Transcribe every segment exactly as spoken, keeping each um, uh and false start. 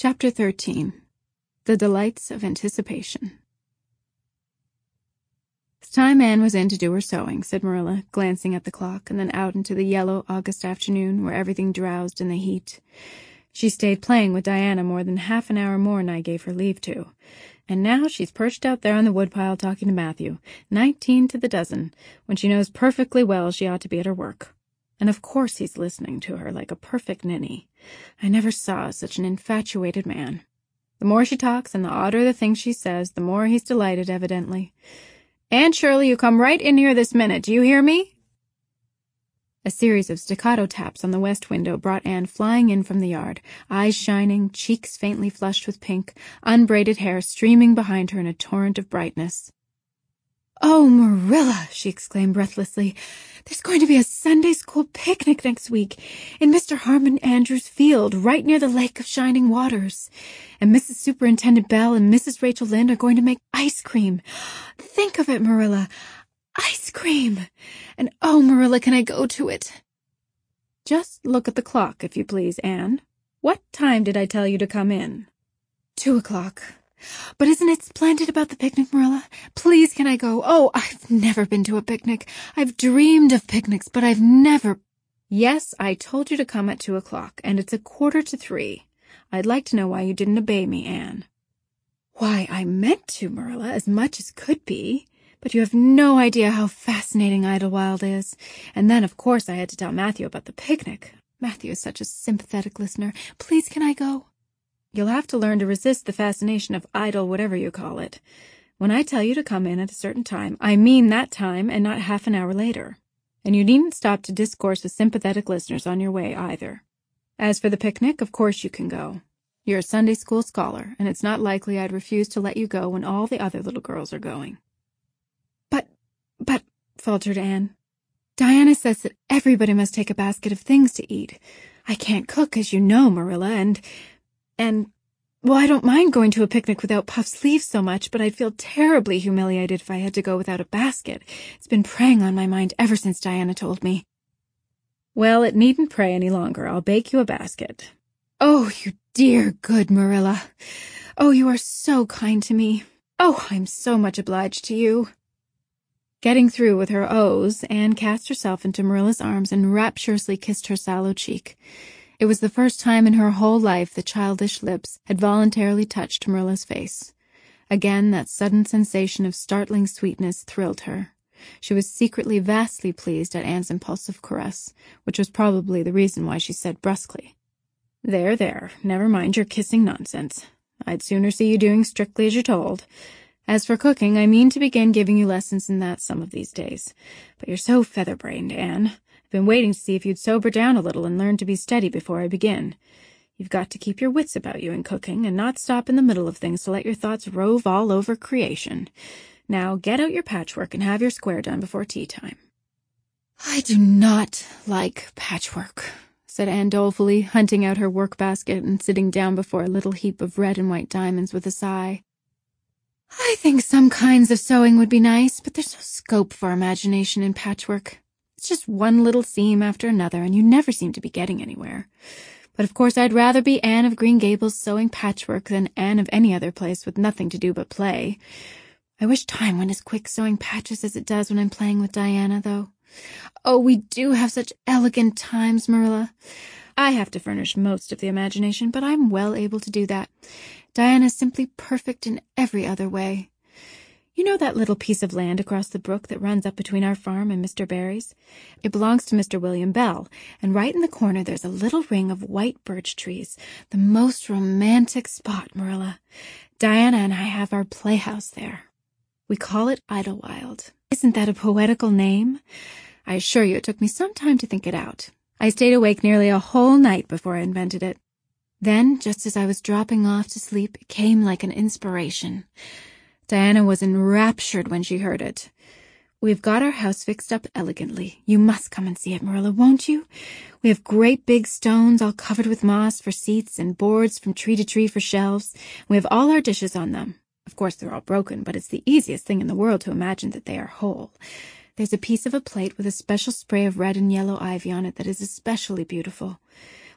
Chapter thirteen. The Delights of Anticipation. It's time Anne was in to do her sewing, said Marilla, glancing at the clock, and then out into the yellow August afternoon where everything drowsed in the heat. She stayed playing with Diana more than half an hour more than I gave her leave to. And now she's perched out there on the woodpile talking to Matthew, nineteen to the dozen, when she knows perfectly well she ought to be at her work. And of course he's listening to her like a perfect ninny. I never saw such an infatuated man. The more she talks and the odder the things she says, the more he's delighted, evidently. Anne Shirley, you come right in here this minute. Do you hear me? A series of staccato taps on the west window brought Anne flying in from the yard, eyes shining, cheeks faintly flushed with pink, unbraided hair streaming behind her in a torrent of brightness. "Oh, Marilla," she exclaimed breathlessly, "there's going to be a Sunday school picnic next week in Mister Harmon Andrews' field, right near the Lake of Shining Waters. And Missus Superintendent Bell and Missus Rachel Lynde are going to make ice cream. Think of it, Marilla. Ice cream! And oh, Marilla, can I go to it?" "Just look at the clock, if you please, Anne. What time did I tell you to come in?" Two o'clock. "But isn't it splendid about the picnic, Marilla? Please, can I go? Oh, I've never been to a picnic. I've dreamed of picnics, but I've never—" "Yes, I told you to come at two o'clock, and it's a quarter to three. I'd like to know why you didn't obey me, Anne." "Why, I meant to, Marilla, as much as could be. But you have no idea how fascinating Idlewild is. And then, of course, I had to tell Matthew about the picnic. Matthew is such a sympathetic listener. Please, can I go?" "You'll have to learn to resist the fascination of idle whatever you call it. When I tell you to come in at a certain time, I mean that time and not half an hour later. And you needn't stop to discourse with sympathetic listeners on your way, either. As for the picnic, of course you can go. You're a Sunday school scholar, and it's not likely I'd refuse to let you go when all the other little girls are going." But, but, faltered Anne, "Diana says that everybody must take a basket of things to eat. I can't cook, as you know, Marilla, and... And, well, I don't mind going to a picnic without puff sleeves so much, but I'd feel terribly humiliated if I had to go without a basket. It's been preying on my mind ever since Diana told me." "Well, it needn't prey any longer. I'll bake you a basket." "Oh, you dear, good Marilla. Oh, you are so kind to me. Oh, I'm so much obliged to you." Getting through with her ohs, Anne cast herself into Marilla's arms and rapturously kissed her sallow cheek. It was the first time in her whole life the childish lips had voluntarily touched Marilla's face. Again that sudden sensation of startling sweetness thrilled her. She was secretly vastly pleased at Anne's impulsive caress, which was probably the reason why she said brusquely, "There, there, never mind your kissing nonsense. I'd sooner see you doing strictly as you're told. As for cooking, I mean to begin giving you lessons in that some of these days. But you're so feather-brained, Anne. I've been waiting to see if you'd sober down a little and learn to be steady before I begin. You've got to keep your wits about you in cooking and not stop in the middle of things to let your thoughts rove all over creation. Now get out your patchwork and have your square done before tea time." "I do not like patchwork," said Anne dolefully, hunting out her work-basket and sitting down before a little heap of red and white diamonds with a sigh. "I think some kinds of sewing would be nice, but there's no scope for imagination in patchwork. It's just one little seam after another, and you never seem to be getting anywhere. But of course I'd rather be Anne of Green Gables sewing patchwork than Anne of any other place with nothing to do but play. I wish time went as quick sewing patches as it does when I'm playing with Diana, though. Oh, we do have such elegant times, Marilla. I have to furnish most of the imagination, but I'm well able to do that. Diana's simply perfect in every other way. You know that little piece of land across the brook that runs up between our farm and Mister Barry's? It belongs to Mister William Bell, and right in the corner there's a little ring of white birch trees. The most romantic spot, Marilla. Diana and I have our playhouse there. We call it Idlewild. Isn't that a poetical name? I assure you it took me some time to think it out. I stayed awake nearly a whole night before I invented it. Then, just as I was dropping off to sleep, it came like an inspiration. Diana was enraptured when she heard it. We've got our house fixed up elegantly. You must come and see it, Marilla, won't you? We have great big stones all covered with moss for seats and boards from tree to tree for shelves. We have all our dishes on them. Of course, they're all broken, but it's the easiest thing in the world to imagine that they are whole. There's a piece of a plate with a special spray of red and yellow ivy on it that is especially beautiful.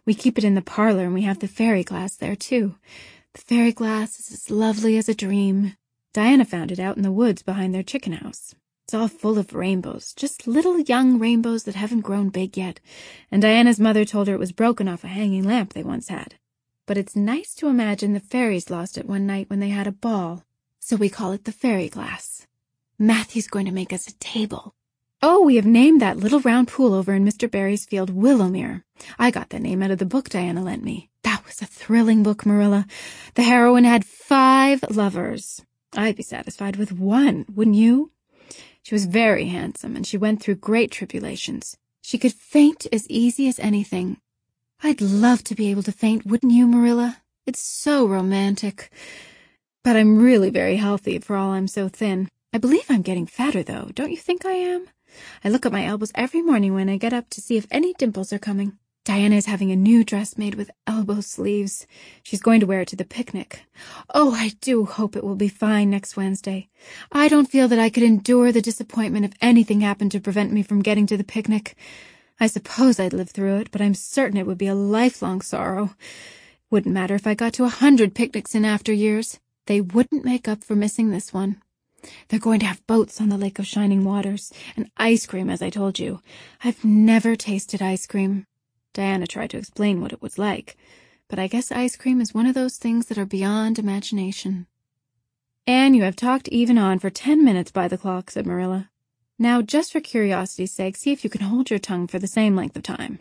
We keep it in the parlor, and we have the fairy glass there, too. The fairy glass is as lovely as a dream. Diana found it out in the woods behind their chicken house. It's all full of rainbows, just little young rainbows that haven't grown big yet, and Diana's mother told her it was broken off a hanging lamp they once had. But it's nice to imagine the fairies lost it one night when they had a ball, so we call it the fairy glass. Matthew's going to make us a table. Oh, we have named that little round pool over in Mister Barry's field Willowmere. I got that name out of the book Diana lent me. That was a thrilling book, Marilla. The heroine had five lovers. I'd be satisfied with one, wouldn't you? She was very handsome, and she went through great tribulations. She could faint as easy as anything. I'd love to be able to faint, wouldn't you, Marilla? It's so romantic. But I'm really very healthy for all I'm so thin. I believe I'm getting fatter, though. Don't you think I am? I look at my elbows every morning when I get up to see if any dimples are coming. Diana is having a new dress made with elbow sleeves. She's going to wear it to the picnic. Oh, I do hope it will be fine next Wednesday. I don't feel that I could endure the disappointment if anything happened to prevent me from getting to the picnic. I suppose I'd live through it, but I'm certain it would be a lifelong sorrow. Wouldn't matter if I got to a hundred picnics in after years. They wouldn't make up for missing this one. They're going to have boats on the Lake of Shining Waters, and ice cream, as I told you. I've never tasted ice cream. Diana tried to explain what it was like, but I guess ice cream is one of those things that are beyond imagination. Anne, you have talked even on for ten minutes by the clock, said Marilla. Now, just for curiosity's sake, see if you can hold your tongue for the same length of time.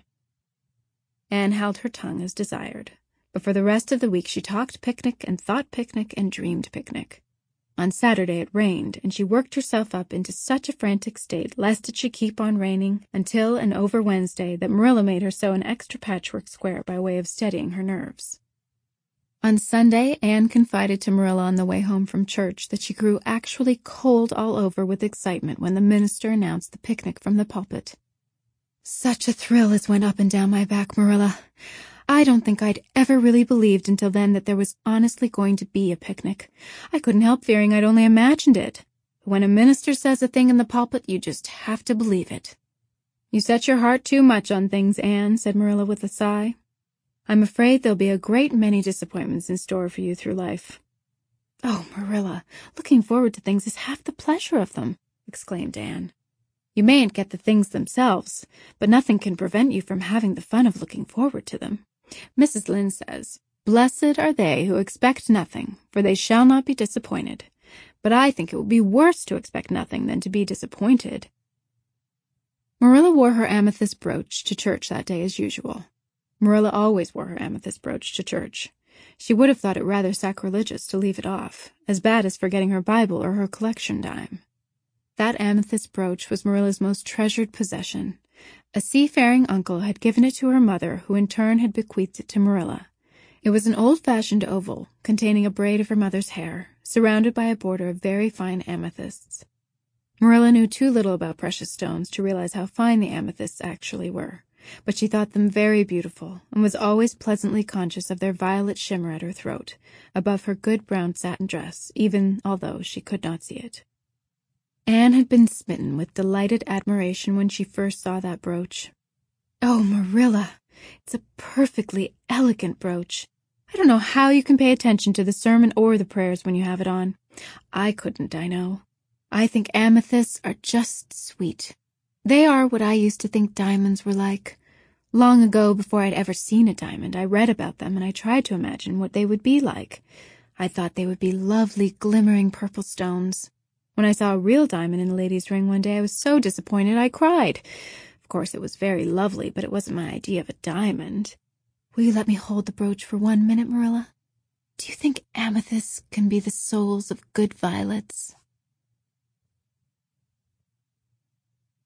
Anne held her tongue as desired, but for the rest of the week she talked picnic and thought picnic and dreamed picnic. On Saturday it rained, and she worked herself up into such a frantic state lest it should keep on raining until and over Wednesday that Marilla made her sew an extra patchwork square by way of steadying her nerves. On Sunday, Anne confided to Marilla on the way home from church that she grew actually cold all over with excitement when the minister announced the picnic from the pulpit. Such a thrill as went up and down my back, Marilla. I don't think I'd ever really believed until then that there was honestly going to be a picnic. I couldn't help fearing I'd only imagined it. But when a minister says a thing in the pulpit, you just have to believe it. You set your heart too much on things, Anne, said Marilla with a sigh. I'm afraid there'll be a great many disappointments in store for you through life. Oh, Marilla, looking forward to things is half the pleasure of them, exclaimed Anne. You mayn't get the things themselves, but nothing can prevent you from having the fun of looking forward to them. Missus Lynde says, Blessed are they who expect nothing, for they shall not be disappointed. But I think it would be worse to expect nothing than to be disappointed. Marilla wore her amethyst brooch to church that day as usual. Marilla always wore her amethyst brooch to church. She would have thought it rather sacrilegious to leave it off, as bad as forgetting her Bible or her collection dime. That amethyst brooch was Marilla's most treasured possession. A seafaring uncle had given it to her mother, who in turn had bequeathed it to Marilla. It was an old-fashioned oval, containing a braid of her mother's hair, surrounded by a border of very fine amethysts. Marilla knew too little about precious stones to realize how fine the amethysts actually were, but she thought them very beautiful, and was always pleasantly conscious of their violet shimmer at her throat, above her good brown satin dress, even although she could not see it. Anne had been smitten with delighted admiration when she first saw that brooch. Oh, Marilla, it's a perfectly elegant brooch. I don't know how you can pay attention to the sermon or the prayers when you have it on. I couldn't, I know. I think amethysts are just sweet. They are what I used to think diamonds were like. Long ago, before I'd ever seen a diamond, I read about them and I tried to imagine what they would be like. I thought they would be lovely, glimmering purple stones. When I saw a real diamond in a lady's ring one day, I was so disappointed I cried. Of course, it was very lovely, but it wasn't my idea of a diamond. Will you let me hold the brooch for one minute, Marilla? Do you think amethysts can be the souls of good violets?